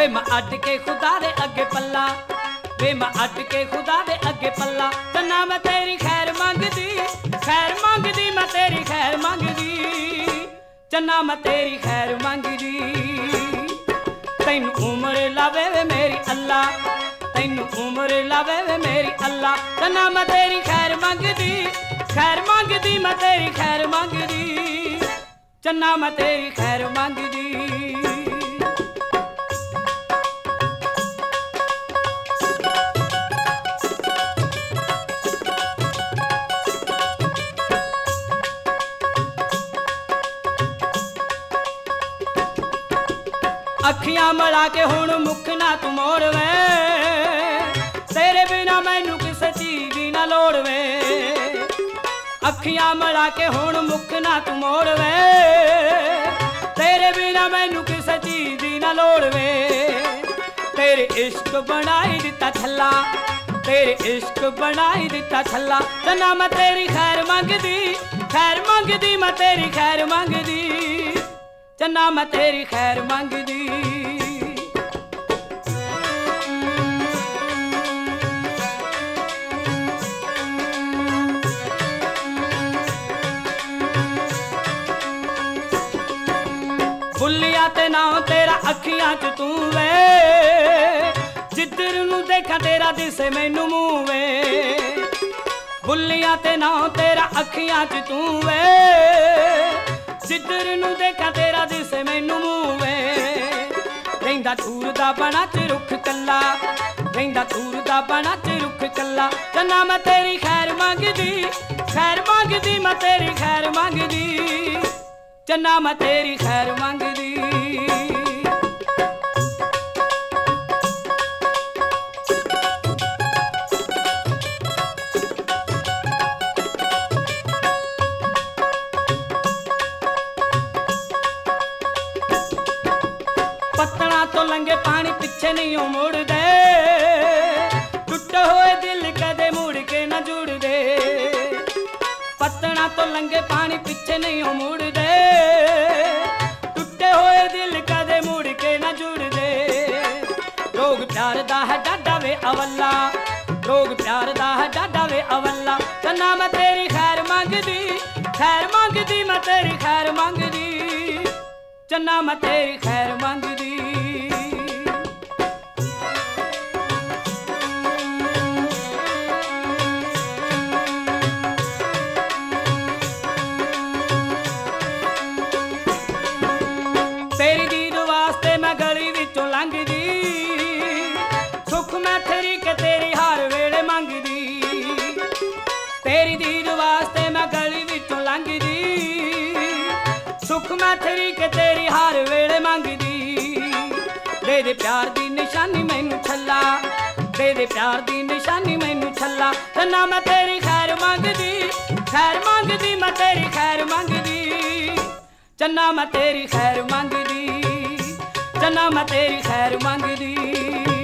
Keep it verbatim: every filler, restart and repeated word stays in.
ਵੇ ਮੈਂ ਅੱਡ ਕੇ ਖੁਦਾ ਦੇ ਅੱਗੇ ਪੱਲਾ ਵੇ ਮੈਂ ਅੱਡ ਕੇ ਖੁਦਾ ਦੇ ਅੱਗੇ ਪੱਲਾ ਚੰਨਾ ਮੈਂ ਤੇਰੀ ਖੈਰ ਮੰਗਦੀ ਖੈਰ ਮੰਗਦੀ ਮੈਂ ਤੇਰੀ ਖੈਰ ਮੰਗਦੀ ਚੰਨਾ ਮੈਂ ਤੇਰੀ ਖੈਰ ਮੰਗਦੀ ਤੈਨੂੰ ਉਮਰ ਲਾਵੇ ਵੇ ਮੇਰੀ ਅੱਲਾ ਤੈਨੂੰ ਉਮਰ ਲਾਵੇ ਵੇ ਮੇਰੀ ਅੱਲਾ ਚੰਨਾ ਮੈਂ ਤੇਰੀ ਖੈਰ ਮੰਗਦੀ ਖੈਰ ਮੰਗਦੀ ਮੈਂ ਤੇਰੀ ਖੈਰ ਮੰਗਦੀ ਚੰਨਾ ਮੈਂ ਤੇਰੀ ਖੈਰ ਮੰਗਦੀ ਅੱਖੀਆਂ ਮਲਾ ਕੇ ਹੁਣ ਮੁੱਖ ਨਾ ਤੂੰ ਮੋੜ ਵੇ ਤੇਰੇ ਬਿਨਾ ਮੈਨੂੰ ਕਿਸੇ ਚੀਜ਼ ਦੀ ਨਾ ਲੋੜ ਵੇ ਅੱਖੀਆਂ ਮਲਾ ਕੇ ਹੁਣ ਮੁੱਖ ਨਾ ਤੂੰ ਮੋੜ ਵੇ ਤੇਰੇ ਬਿਨਾ ਮੈਨੂੰ ਕਿਸੇ ਚੀਜ਼ ਦੀ ਨਾ ਲੋੜ ਵੇ ਤੇਰੇ ਇਸ਼ਕ ਬਣਾਈ ਦਿੱਤਾ ਥੱਲਾ ਤੇਰੇ ਇਸ਼ਕ ਬਣਾਈ ਦਿੱਤਾ ਥੱਲਾ ਚੰਨਾ ਮੈਂ ਤੇਰੀ ਖੈਰ ਮੰਗਦੀ ਖੈਰ ਮੰਗਦੀ ਮੈਂ ਤੇਰੀ ਖੈਰ ਮੰਗਦੀ ਚੰਨਾ ਮੈਂ ਤੇਰੀ ਖੈਰ ਮੰਗਦੀ ਬੁੱਲੀਆਂ ਤੇ ਨਾਂ ਤੇਰਾ ਅੱਖੀਆਂ ਚ ਤੂੰ ਵੇ ਜਿੱਧਰ ਨੂੰ ਦੇਖਾਂ ਤੇਰਾ ਦਿਸੇ ਮੈਨੂੰ ਮੂੰਹ ਵੇ ਬੁੱਲੀਆਂ ਤੇ ਨਾਂ ਤੇਰਾ ਅੱਖੀਆਂ ਚ ਤੂੰ ਵੇ ਜਿੱਧਰ ਨੂੰ ਦੇਖਾਂ ਤੇਰਾ ਦਿਸੇ ਮੈਨੂੰ ਮੂੰਹ ਵੇ ਰਹਿੰਦਾ ਧੂਰ ਦਾ ਬਣਾ ਚ ਰੁੱਖ ਕੱਲਾ ਰਹਿੰਦਾ ਧੂਰ ਦਾ ਬਣਾ ਚ ਰੁੱਖ ਕੱਲਾ ਚੰਨਾ ਮੈਂ ਤੇਰੀ ਖੈਰ ਮੰਗਦੀ ਖੈਰ ਮੰਗਦੀ ਮੈਂ ਤੇਰੀ ਖੈਰ ਮੰਗਦੀ ਚੰਨਾ ਮੈਂ ਤੇਰੀ ਖੈਰ ਮੰਗਦੀ ਪੱਤਣਾ ਤੋਂ ਲੰਘੇ ਪਾਣੀ ਪਿੱਛੇ ਨਹੀਂ ਉਹ ਮੁੜਦੇ ਟੁੱਟੇ ਹੋਏ ਦਿਲ ਕਦੇ ਮੁੜ ਕੇ ਨਾ ਜੁੜਦੇ ਪੱਤਣਾ ਤੋਂ ਲੰਘੇ ਪਾਣੀ ਪਿੱਛੇ ਨਹੀਂ ਉਹ ਮੁੜਦੇ ਟੁੱਟੇ ਹੋਏ ਦਿਲ ਕਦੇ ਮੁੜ ਕੇ ਨਾ ਜੁੜਦੇ ਰੋਗ ਪਿਆਰ ਦਾ ਹੈ ਡਾਡਾ ਵੇ ਅਵੱਲਾ ਰੋਗ ਪਿਆਰ ਦਾ ਹੈ ਡਾਡਾ ਵੇ ਅਵੱਲਾ ਚੰਨਾ ਮੈਂ ਤੇਰੀ ਖੈਰ ਮੰਗਦੀ ਖੈਰ ਮੰਗਦੀ ਮੈਂ ਤੇਰੀ ਖੈਰ ਮੰਗਦੀ ਚੰਨਾ ਮੈਂ ਤੇਰੀ ਖੈਰ ਮੰਗਦੀ ਤੇਰੀ ਦੀਦ ਵਾਸਤੇ ਮੈਂ ਗਲੀ ਵਿੱਚੋਂ ਲੰਘਦੀ ਸੁੱਖ ਮੈਂ ਤੇਰੀ ਕੇ ਤੇਰੀ ਹਰ ਵੇਲੇ ਮੰਗਦੀ ਤੇਰੀ ਦੀਦ ਵਾਸਤੇ ਮੈਂ ਗਲੀ ਵਿੱਚੋਂ ਲੰਘਦੀ ਸੁੱਖ ਮੈਂ ਤੇਰੀ ਕੇ ਤੇਰੀ ਹਰ ਵੇਲੇ ਮੰਗਦੀ ਦੇ ਦੇ ਪਿਆਰ ਦੀ ਨਿਸ਼ਾਨੀ ਮੈਨੂੰ ਛੱਲਾ ਦੇ ਦੇ ਪਿਆਰ ਦੀ ਨਿਸ਼ਾਨੀ ਮੈਨੂੰ ਛੱਲਾ ਚੰਨਾ ਮੈਂ ਤੇਰੀ ਖੈਰ ਮੰਗਦੀ ਖੈਰ ਮੰਗਦੀ ਮੈਂ ਤੇਰੀ ਖੈਰ ਮੰਗਦੀ ਚੰਨਾ ਮੈਂ ਤੇਰੀ ਖੈਰ ਮੰਗਦੀ ਚੰਨਾ ਮੈਂ ਤੇਰੀ ਖੈਰ ਮੰਗਦੀ